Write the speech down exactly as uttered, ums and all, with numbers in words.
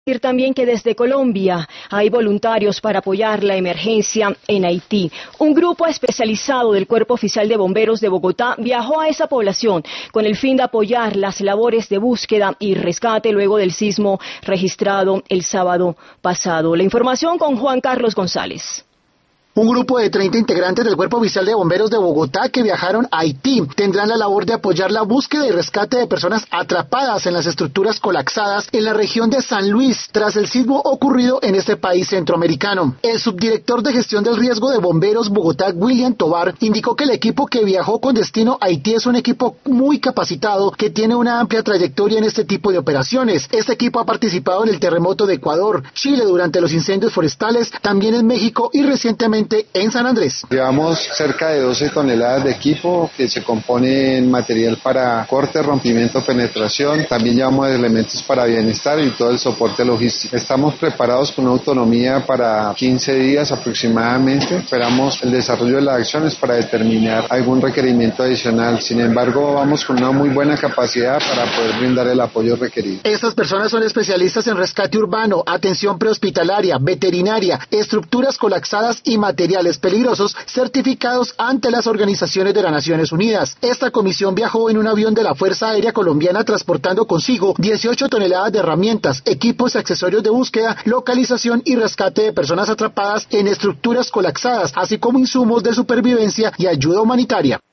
También que desde Colombia hay voluntarios para apoyar la emergencia en Haití. Un grupo especializado del Cuerpo Oficial de Bomberos de Bogotá viajó a esa población con el fin de apoyar las labores de búsqueda y rescate luego del sismo registrado el sábado pasado. La información con Juan Carlos González. Un grupo de treinta integrantes del Cuerpo Oficial de Bomberos de Bogotá que viajaron a Haití tendrán la labor de apoyar la búsqueda y rescate de personas atrapadas en las estructuras colapsadas en la región de San Luis tras el sismo ocurrido en este país centroamericano. El subdirector de gestión del riesgo de Bomberos Bogotá, William Tobar, indicó que el equipo que viajó con destino a Haití es un equipo muy capacitado que tiene una amplia trayectoria en este tipo de operaciones. Este equipo ha participado en el terremoto de Ecuador, Chile durante los incendios forestales, también en México y recientemente en San Andrés. Llevamos cerca de doce toneladas de equipo que se compone en material para corte, rompimiento, penetración. También llevamos elementos para bienestar y todo el soporte logístico. Estamos preparados con una autonomía para quince días aproximadamente. Esperamos el desarrollo de las acciones para determinar algún requerimiento adicional. Sin embargo, vamos con una muy buena capacidad para poder brindar el apoyo requerido. Estas personas son especialistas en rescate urbano, atención prehospitalaria, veterinaria, estructuras colapsadas y materiales peligrosos certificados ante las organizaciones de las Naciones Unidas. Esta comisión viajó en un avión de la Fuerza Aérea Colombiana transportando consigo dieciocho toneladas de herramientas, equipos y accesorios de búsqueda, localización y rescate de personas atrapadas en estructuras colapsadas, así como insumos de supervivencia y ayuda humanitaria.